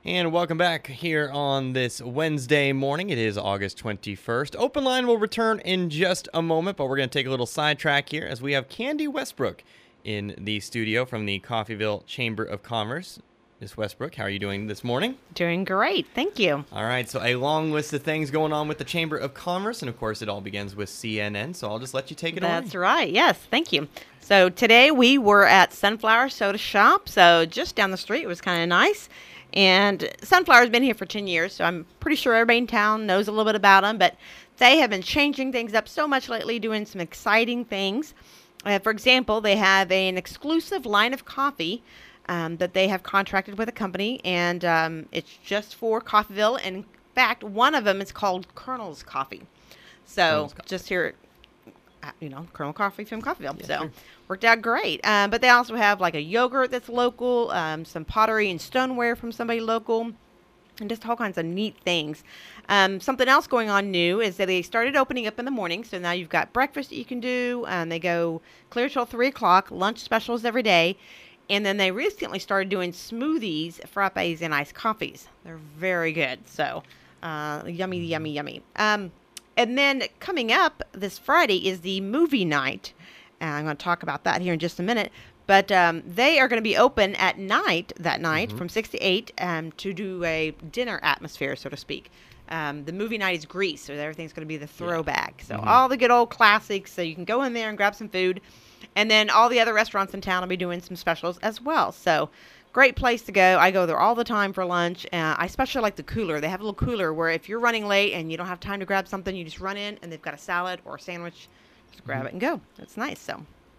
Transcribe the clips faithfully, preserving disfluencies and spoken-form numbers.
And welcome back here on this Wednesday morning. It is August twenty-first. Open Line will return in just a moment, but we're going to take a little sidetrack here as we have Candy Westbrook in the studio from the Coffeyville Chamber of Commerce. Miss Westbrook, how are you doing this morning? Doing great. Thank you. All right, so a long list of things going on with the Chamber of Commerce, and of course it all begins with C N N, so I'll just let you take it away. That's right. Yes, thank you. So today we were at Sunflower Soda Shop, so just down the street. It was kind of nice. And Sunflower's been here for ten years, so I'm pretty sure everybody in town knows a little bit about them. But they have been changing things up so much lately, doing some exciting things. Uh, for example, they have a, an exclusive line of coffee um, that they have contracted with a company, and um, it's just for Coffeyville. And in fact, one of them is called Colonel's Coffee. So Colonel's Coffee. just here, you know, Colonel Coffee from Coffeyville. Yes, so sure. Worked out great. Um, but they also have like a yogurt that's local, um, some pottery and stoneware from somebody local, and just all kinds of neat things. Um, something else going on new is that they started opening up in the morning. So now you've got breakfast that you can do. And they go clear till three o'clock, lunch specials every day. And then they recently started doing smoothies, frappes, and iced coffees. They're very good. So uh, yummy, yummy, yummy. Um, and then coming up this Friday is the movie night. Uh, I'm going to talk about that here in just a minute. But um, they are going to be open at night, that night, mm-hmm. from six to eight, um, to do a dinner atmosphere, so to speak. Um, the movie night is Grease, so everything's going to be the throwback. Yeah. So mm-hmm. all the good old classics, so you can go in there and grab some food. And then all the other restaurants in town will be doing some specials as well. So great place to go. I go there all the time for lunch. Uh, I especially like the cooler. They have a little cooler where if you're running late and you don't have time to grab something, you just run in, and they've got a salad or a sandwich. Just grab mm-hmm. it and go. That's nice. So,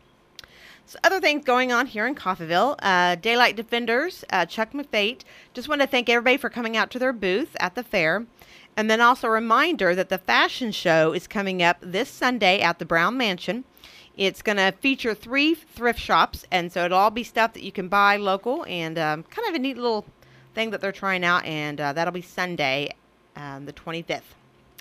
so other things going on here in Coffeyville. Uh, Daylight Defenders, uh, Chuck McFate. Just want to thank everybody for coming out to their booth at the fair. And then also a reminder that the fashion show is coming up this Sunday at the Brown Mansion. It's going to feature three thrift shops, and so it'll all be stuff that you can buy local, and um, kind of a neat little thing that they're trying out, and uh, that'll be Sunday, um, the twenty-fifth.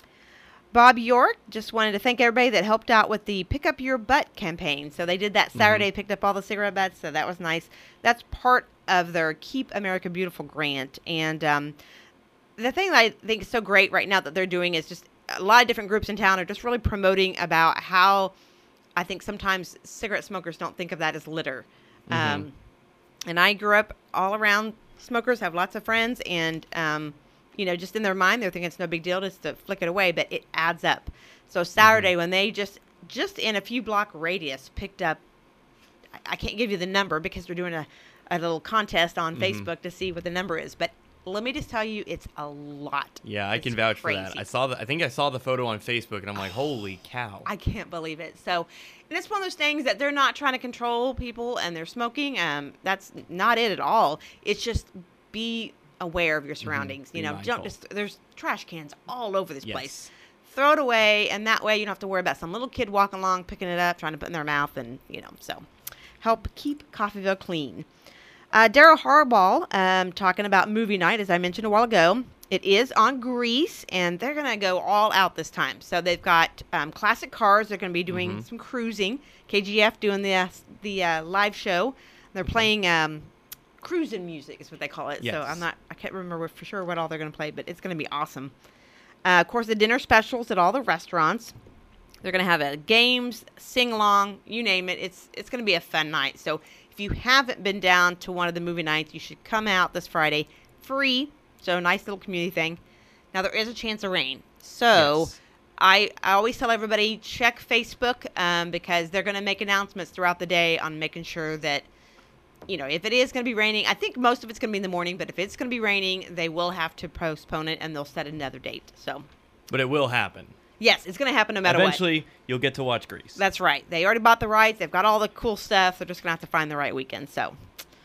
Bob York, just wanted to thank everybody that helped out with the Pick Up Your Butt campaign. So they did that Saturday, mm-hmm. picked up all the cigarette butts, so that was nice. That's part of their Keep America Beautiful grant. And um, the thing that I think is so great right now that they're doing is just a lot of different groups in town are just really promoting about how I think sometimes cigarette smokers don't think of that as litter. Mm-hmm. Um, and I grew up all around smokers, have lots of friends, and um, you know, just in their mind, they're thinking it's no big deal just to flick it away, but it adds up. So Saturday, mm-hmm. when they just, just in a few block radius picked up, I, I can't give you the number because they're doing a, a little contest on mm-hmm. Facebook to see what the number is. But let me just tell you, it's a lot. Yeah, I it's can vouch crazy. for that. I saw the, I think I saw the photo on Facebook, and I'm like, holy cow. I can't believe it. So, and it's one of those things that they're not trying to control people and they're smoking. Um, that's not it at all. It's just be aware of your surroundings. Mm-hmm. You know, mindful. don't just, there's trash cans all over this yes. place. Throw it away, and that way you don't have to worry about some little kid walking along, picking it up, trying to put it in their mouth, and, you know, so help keep Coffeyville clean. Uh, Daryl Harbaugh, um, talking about movie night, as I mentioned a while ago. It is on Grease, and they're going to go all out this time. So they've got um, classic cars. They're going to be doing mm-hmm. some cruising. K G F doing the uh, the uh, live show. They're playing um, cruising music is what they call it. Yes. So I'm not, I can't remember for sure what all they're going to play, but it's going to be awesome. Uh, of course, the dinner specials at all the restaurants. They're going to have a games, sing-along, you name it. It's it's going to be a fun night. So if you haven't been down to one of the movie nights, you should come out this Friday. Free, so nice little community thing. Now, there is a chance of rain. So yes. I, I always tell everybody, check Facebook um, because they're going to make announcements throughout the day on making sure that, you know, if it is going to be raining, I think most of it's going to be in the morning, but if it's going to be raining, they will have to postpone it, and they'll set another date. So, But it will happen. Yes, it's going to happen no matter Eventually, what. Eventually, you'll get to watch Grease. That's right. They already bought the rights. They've got all the cool stuff. They're just going to have to find the right weekend. So,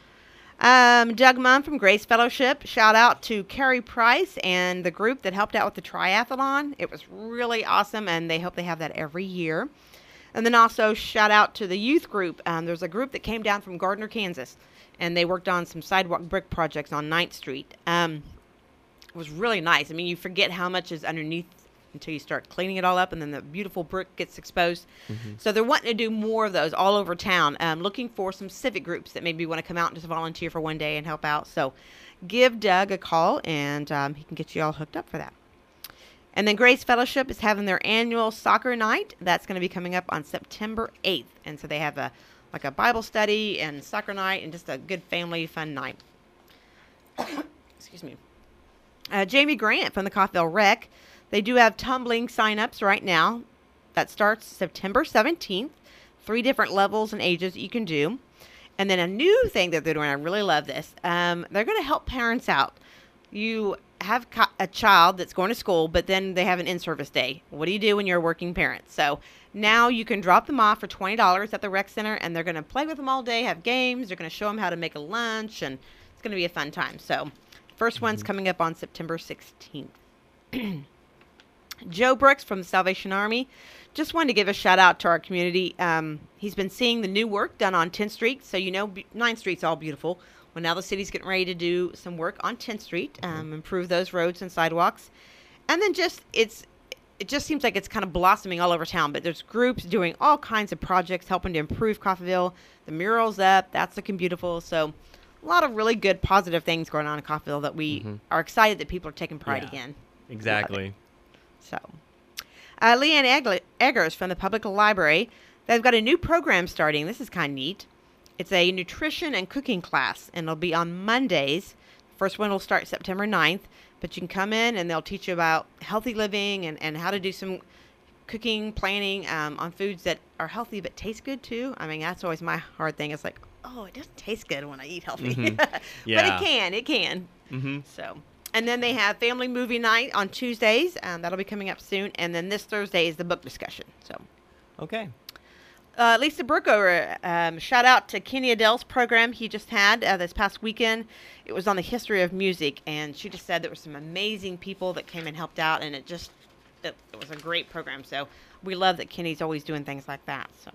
um, Doug Munn from Grace Fellowship. Shout out to Carrie Price and the group that helped out with the triathlon. It was really awesome, and they hope they have that every year. And then also shout out to the youth group. Um, there's a group that came down from Gardner, Kansas, and they worked on some sidewalk brick projects on ninth street. Um, it was really nice. I mean, you forget how much is underneath until you start cleaning it all up, and then the beautiful brick gets exposed. Mm-hmm. So they're wanting to do more of those all over town, um, looking for some civic groups that maybe want to come out and just volunteer for one day and help out. So give Doug a call, and um, he can get you all hooked up for that. And then Grace Fellowship is having their annual soccer night. That's going to be coming up on September eighth. And so they have a like a Bible study and soccer night and just a good family fun night. Excuse me. Uh, Jamie Grant from the Coffeyville Rec. They do have tumbling sign-ups right now. That starts September seventeenth. Three different levels and ages that you can do. And then a new thing that they're doing, I really love this. Um, they're going to help parents out. You have a child that's going to school, but then they have an in-service day. What do you do when you're a working parent? So now you can drop them off for twenty dollars at the rec center, and they're going to play with them all day, have games. They're going to show them how to make a lunch, and it's going to be a fun time. So first mm-hmm. one's coming up on September sixteenth. Joe Brooks from the Salvation Army. Just wanted to give a shout out to our community. Um, he's been seeing the new work done on tenth Street. So, you know, ninth Street's all beautiful. Well, now the city's getting ready to do some work on tenth Street, um, improve those roads and sidewalks. And then just, it's, it just seems like it's kind of blossoming all over town. But there's groups doing all kinds of projects helping to improve Coffeyville. The mural's up. That's looking beautiful. So a lot of really good, positive things going on in Coffeyville that we mm-hmm. are excited that people are taking pride yeah, again. Exactly. So, uh, Leanne Egg- Eggers from the Public Library. They've got a new program starting. This is kind of neat. It's a nutrition and cooking class, and it'll be on Mondays. First one will start September ninth, but you can come in and they'll teach you about healthy living and, and how to do some cooking, planning um, on foods that are healthy but taste good too. I mean, that's always my hard thing. It's like, oh, it doesn't taste good when I eat healthy. Mm-hmm. Yeah. But it can, it can. Mm-hmm. So, and then they have family movie night on Tuesdays, and that'll be coming up soon. And then this Thursday is the book discussion. So, okay. Uh, Lisa Brookover, um, shout out to Kenny Adele's program he just had uh, this past weekend. It was on the history of music, and she just said there were some amazing people that came and helped out, and it just it, it was a great program. So we love that Kenny's always doing things like that. So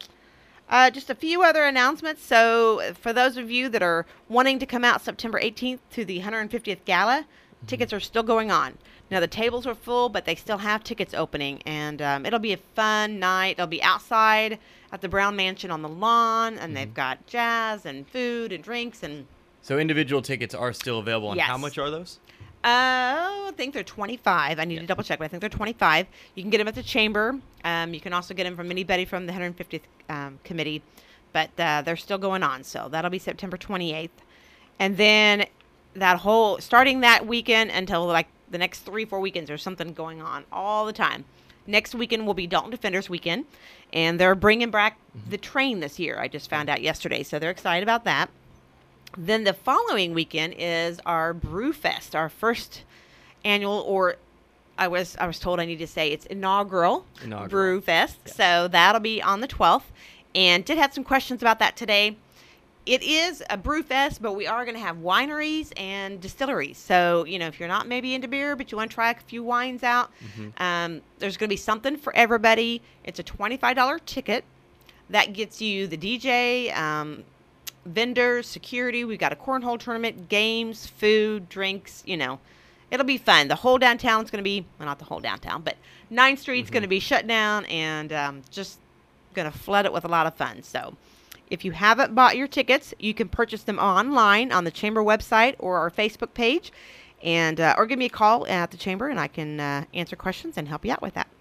uh, just a few other announcements. So for those of you that are wanting to come out September eighteenth to the one hundred fiftieth Gala, mm-hmm. tickets are still going on. Now, the tables are full, but they still have tickets opening, and um, it'll be a fun night. It'll be outside at the Brown Mansion on the lawn, and mm-hmm. they've got jazz and food and drinks. And so individual tickets are still available, and yes. how much are those? Uh, I think they're twenty-five. I need yeah. to double check, but I think they're twenty-five. You can get them at the Chamber. Um, you can also get them from anybody from the one hundred fiftieth um, committee, but uh, they're still going on, so that'll be September twenty-eighth. And then that whole, starting that weekend until like the next three, four weekends, there's something going on all the time. Next weekend will be Dalton Defenders Weekend, and they're bringing back mm-hmm. the train this year. I just found out yesterday, so they're excited about that. Then the following weekend is our Brew Fest, our first annual, or I was I was told I need to say it's inaugural, inaugural. Brew Fest. Yes. So that'll be on the twelfth, and did have some questions about that today. It is a brew fest, but we are going to have wineries and distilleries. So, you know, if you're not maybe into beer, but you want to try a few wines out, mm-hmm. um, there's going to be something for everybody. It's a twenty-five dollars ticket. That gets you the D J, um, vendors, security. We've got a cornhole tournament, games, food, drinks, you know. It'll be fun. The whole downtown's going to be, well, not the whole downtown, but ninth Street's mm-hmm. going to be shut down and um, just going to flood it with a lot of fun. So if you haven't bought your tickets, you can purchase them online on the Chamber website or our Facebook page, and uh, or give me a call at the Chamber, and I can uh, answer questions and help you out with that.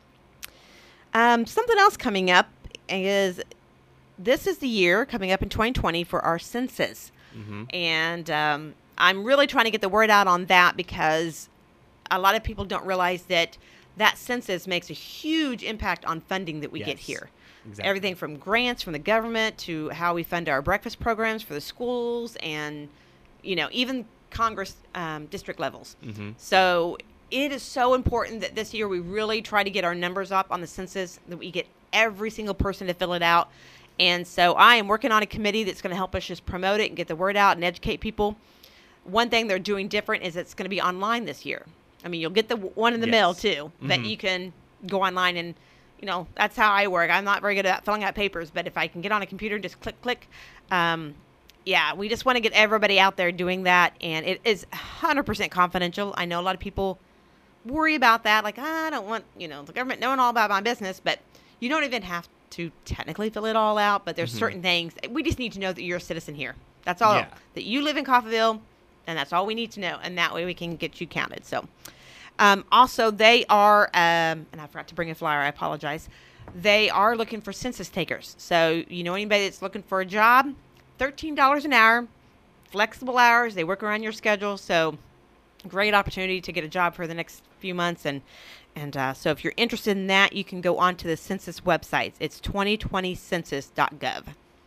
Um, something else coming up is this is the year coming up in twenty twenty for our census, mm-hmm. and um, I'm really trying to get the word out on that because a lot of people don't realize that that census makes a huge impact on funding that we yes. get here. Exactly. Everything from grants from the government to how we fund our breakfast programs for the schools and, you know, even Congress um, district levels. Mm-hmm. So it is so important that this year we really try to get our numbers up on the census, that we get every single person to fill it out. And so I am working on a committee that's going to help us just promote it and get the word out and educate people. One thing they're doing different is it's going to be online this year. I mean, you'll get the one in the yes. mail, too, mm-hmm. that you can go online and, you know, that's how I work. I'm not very good at filling out papers, but if I can get on a computer and just click, click, um, yeah, we just want to get everybody out there doing that. And it is one hundred percent confidential. I know a lot of people worry about that. Like, ah, I don't want, you know, the government knowing all about my business, but you don't even have to technically fill it all out. But there's mm-hmm. certain things we just need to know that you're a citizen here. That's all. Yeah. That you live in Coffeyville, and that's all we need to know. And that way we can get you counted. So, um, also they are, um, and I forgot to bring a flyer. I apologize. They are looking for census takers. So you know anybody that's looking for a job, thirteen dollars an hour, flexible hours. They work around your schedule. So great opportunity to get a job for the next few months. And and uh, so if you're interested in that, you can go onto the census website. It's twenty twenty census dot gov.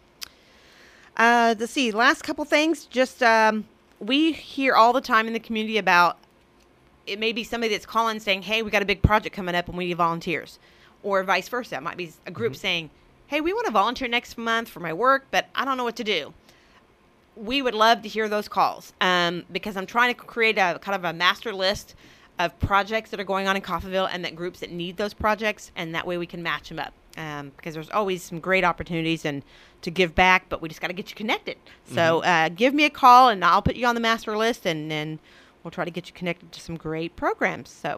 Uh, let's see, last couple things. Just um, we hear all the time in the community about, it may be somebody that's calling saying, hey, we got a big project coming up and we need volunteers. Or vice versa. It might be a group mm-hmm. saying, hey, we want to volunteer next month for my work, but I don't know what to do. We would love to hear those calls um, because I'm trying to create a kind of a master list of projects that are going on in Coffeyville and that groups that need those projects, and that way we can match them up um, because there's always some great opportunities and to give back, but we just got to get you connected. Mm-hmm. So uh, give me a call and I'll put you on the master list, and then we'll try to get you connected to some great programs. So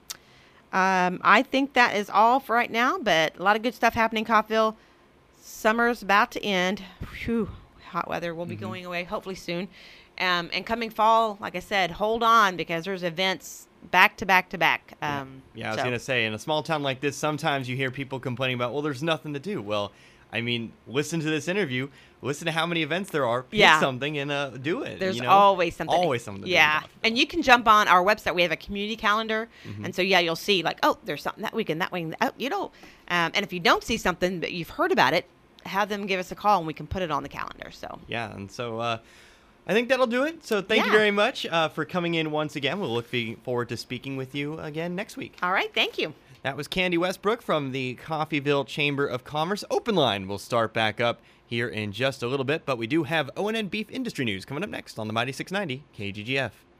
um, I think that is all for right now, but a lot of good stuff happening in Coffeyville. Summer's about to end. Whew. Hot weather will be mm-hmm. going away hopefully soon. Um, and coming fall, like I said, hold on because there's events back to back to back. Um, yeah. yeah, I was so. going to say, in a small town like this, sometimes you hear people complaining about, well, there's nothing to do. Well, I mean, listen to this interview. Listen to how many events there are. Pick yeah. something and uh, do it. There's you know? always something. Always something to yeah. do. Yeah. And you can jump on our website. We have a community calendar. Mm-hmm. And so, yeah, you'll see like, oh, there's something that weekend, that weekend. Oh, you know, um, and if you don't see something, but you've heard about it, have them give us a call and we can put it on the calendar. So yeah, and so uh, I think that'll do it. So thank yeah. you very much uh, for coming in once again. We'll look fe- forward to speaking with you again next week. All right, thank you. That was Candy Westbrook from the Coffeyville Chamber of Commerce. Open Line will start back up here in just a little bit, but we do have O and N Beef Industry News coming up next on the Mighty six ninety K G G F.